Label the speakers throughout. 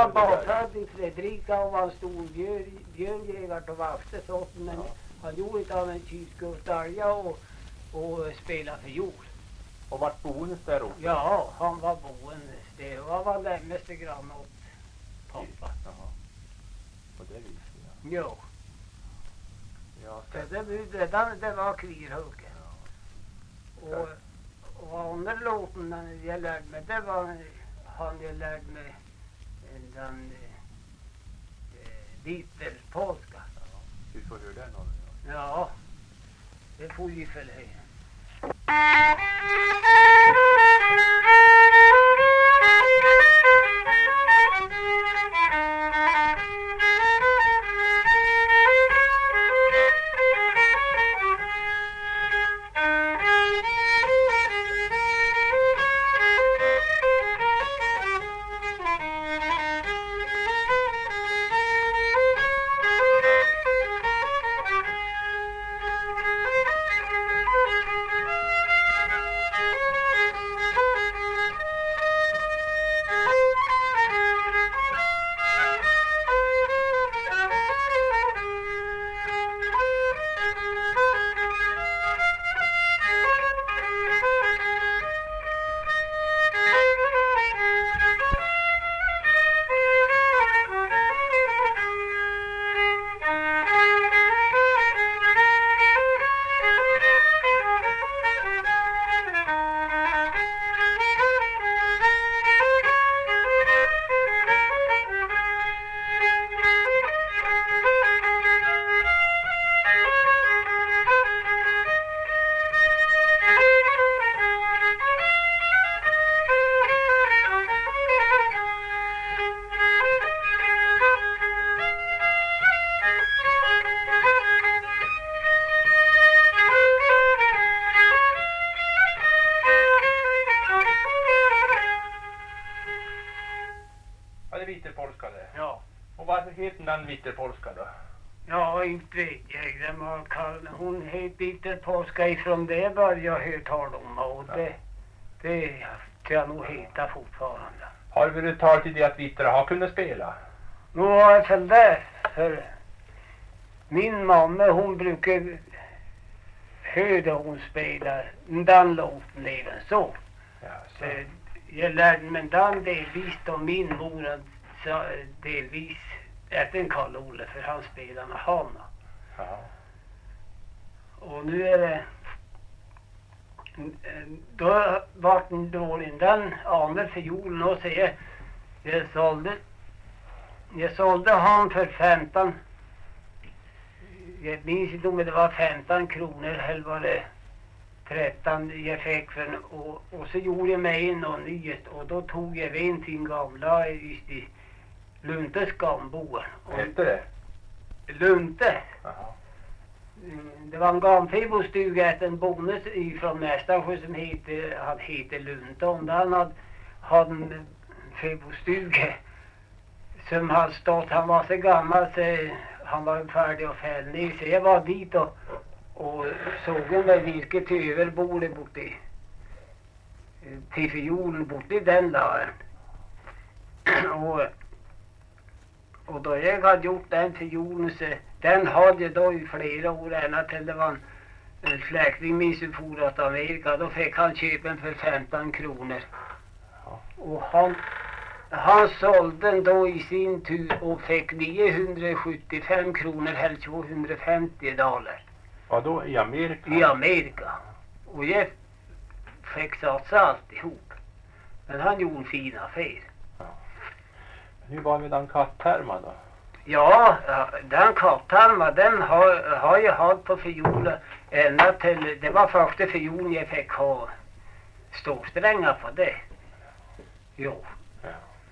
Speaker 1: var bakfödd i Fredrika och var en stor björnjägare och vakte sorten. Men han gjorde inte av en kylskuffdalja och spelade för jord.
Speaker 2: Och vart boende där också?
Speaker 1: Ja, han var boende. Det var närmaste grann åt pappa.
Speaker 2: Jaha. På det viset, ja.
Speaker 1: Jo.
Speaker 2: Ja,
Speaker 1: Det var kvirhuggen. Och andra låten jag lärde mig, det var han jag lärde mig den Vitterpolska.
Speaker 2: Ja, vi får höra den någon.
Speaker 1: Ja, det får vi följa.
Speaker 2: Vitterpolska det?
Speaker 1: Ja.
Speaker 2: Och varför heter den Vitterpolska då?
Speaker 1: Ja, inte vet jag. Hon heter Vitterpolska ifrån det började jag höra tal om. Och det ska jag nog heta fortfarande.
Speaker 2: Har vi det talat till det att Vitter har kunnat spela?
Speaker 1: Nu var jag väl där. För min mamma, hon brukar höra hon spelar den låten även så.
Speaker 2: Ja,
Speaker 1: så. Jag lärde mig den delvis då min mor delvis efter Karl-Olle för han spelar med Hanna.
Speaker 2: Ja. Och
Speaker 1: nu är det då var den dålig den andra fiolen och säger jag sålde han för 15. Jag minns inte om det var 15 kronor eller var det 13 jag fick för och så gjorde jag mig in och nyhet och då tog jag in till en gamla i Luntes gamboer.
Speaker 2: Hette det?
Speaker 1: Lunte.
Speaker 2: Aha.
Speaker 1: Det var en gamfibostuga ett en bonus ifrån Mästarsjö som han heter Lunte och han hade en fibostuga som hade stått, han var så gammal så han var färdig att fälla ner så jag var dit och såg en där virket överbordet borti till fiolen borti den laren. Och då jag hade gjort den fiolen så den hade jag då i flera år ända till det var en släkting min som for åt Amerika. Då fick han köpa den för 15 kronor. Och han sålde den då i sin tur och fick 975 kronor eller 250 dollar.
Speaker 2: Ja, då i Amerika?
Speaker 1: I Amerika. Och jag fick satsa alltihop. Men han gjorde en fin affär.
Speaker 2: Ja. Hur var det med den katthärma då?
Speaker 1: Ja, den katthärma den har jag haft på fiolen ända till, det var första fiolen jag fick ha ståsträngar på det. Jo.
Speaker 2: Ja.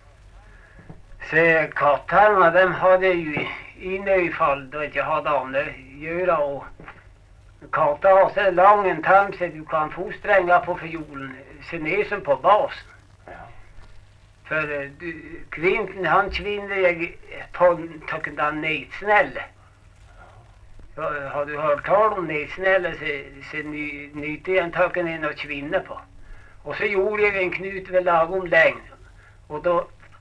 Speaker 1: Så katthärma den hade ju inne ifall då jag hade annat göra och katta har så lång en tarm så du kan få strängar på fiolen så ner som på basen.
Speaker 2: Ja.
Speaker 1: För kvinten han kvinnade på den nedsnälle. Har du hört tal om nedsnälle så nytte jag en tacken in och kvinna på. Och så gjorde jag en knut vid lagom längd. Och då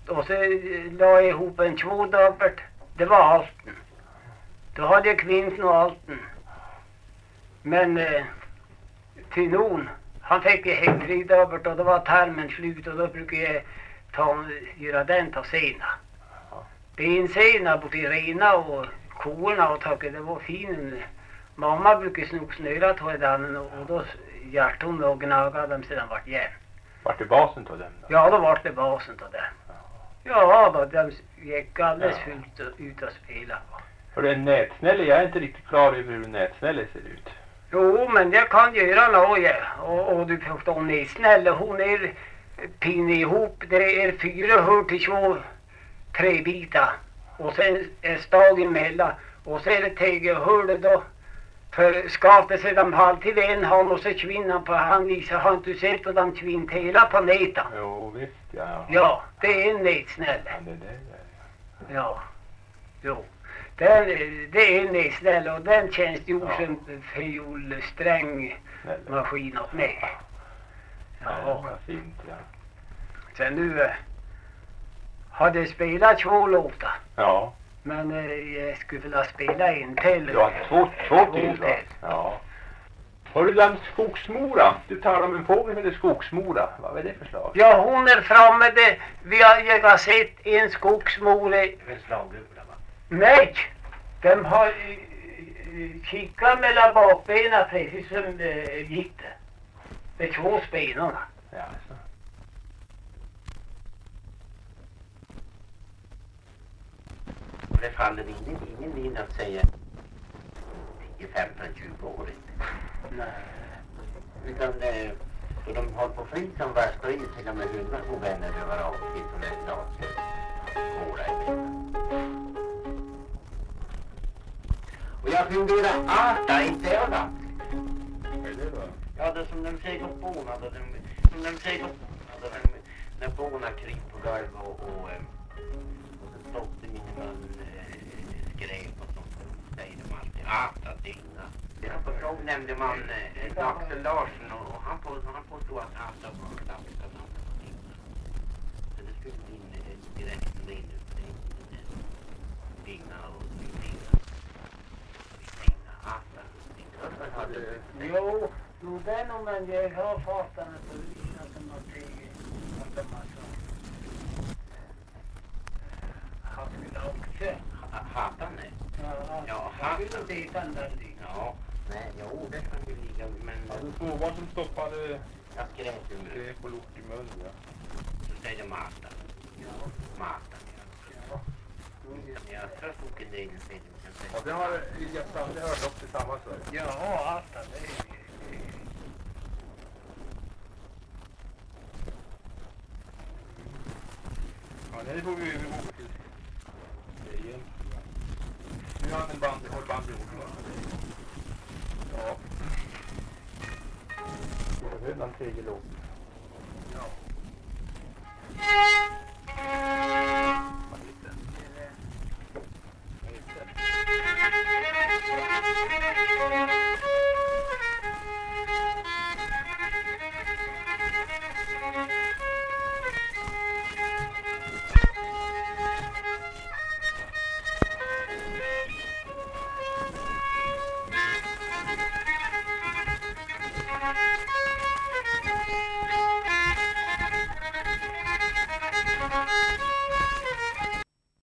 Speaker 1: och så la jag ihop en 2 dubbelt. Det var alten. Då hade jag kvinten och alten. Men till någon, han fick ju hem 3 dubbelt och då var tarmen slut och då brukade jag göra den till sena. Bensena bort i rena och korna och tack, det var fin. Mamma brukade snog snöra till den och då hjärt hon och gnagade dem sedan vart igen.
Speaker 2: Vart det basen till den då?
Speaker 1: Ja, då var det basen till den. Ja, då de gick alldeles fullt ut och spela.
Speaker 2: För det är en nätsnälle, jag är inte riktigt klar över hur en nätsnälle ser ut.
Speaker 1: Jo, men jag kan göra något, ja. Och du förstår, nätsnälle, hon är pinne ihop. Det är 4 hör till 2 träbitar. Och sen är stag emellan. Och så är det tege hörde då. För skaftet sig de halvtid en hand och så kvinnan på han visar. Har inte sett att de kvint hela på nätan?
Speaker 2: Jo, visst, ja.
Speaker 1: Ja, det är en nätsnälle.
Speaker 2: Ja, det är det.
Speaker 1: Ja, jo. Det är en nätsnälle och den känns ju som fiolsträng maskin åt mig.
Speaker 2: Ja, vad fint, ja.
Speaker 1: Sen nu hade jag spelat 2 låtar.
Speaker 2: Ja.
Speaker 1: Men jag skulle vilja spela en till.
Speaker 2: Ja, två till då. Ja. Har du den skogsmora? Du talar om en fågel med skogsmora. Vad är det för slag?
Speaker 1: Ja, hon är framme. Jag har sett en skogsmora.
Speaker 3: Det är en slagula, va?
Speaker 1: Nej! De har kikat mellan bakbenen precis som gick det. Det är 2 spännarna.
Speaker 2: Ja, så.
Speaker 3: Och det faller ingen in att säga 10, 15, 20 år inte.
Speaker 1: Nej.
Speaker 3: Utan då de håller på att fly som värst och in till och med hundar och vänner över av till som är snart håla i benen. Och jag funderar arta inte över.
Speaker 2: Vad är det då?
Speaker 3: Ja, det är som de säger på båna då när båna kryper på golv och så stoppar min mun skräp och sånt. Säger de alltid arta dina. Jag förstod nämnde man Axel Larsson och han påstod att arta var ganska namn på dina. Så det skulle bli direkt in på dina och dina. Arta. Varför hade du?
Speaker 1: Jo, den om man jag har fått den att visa som att de har så haft också.
Speaker 3: Hatan är? Ja,
Speaker 1: hatan. Den där ligger.
Speaker 3: Ja, nej, jo, det kan ju ligga, men...
Speaker 2: Ja, du såg vad som stoppade
Speaker 3: Jag skräp i munnen.
Speaker 2: skräp och lort i munnen, ja.
Speaker 3: Så säger de Marta.
Speaker 1: Ja.
Speaker 3: Marta, ja. Jag tror att en del i filmen.
Speaker 2: Ja, det har jag aldrig hört upp tillsammans med.
Speaker 1: Ja, Asta, det är...
Speaker 2: Ja, det får vi övergå till. Det är igen. Nu har han en band ihop. Ja. Det är redan 3 låt.
Speaker 1: Ja.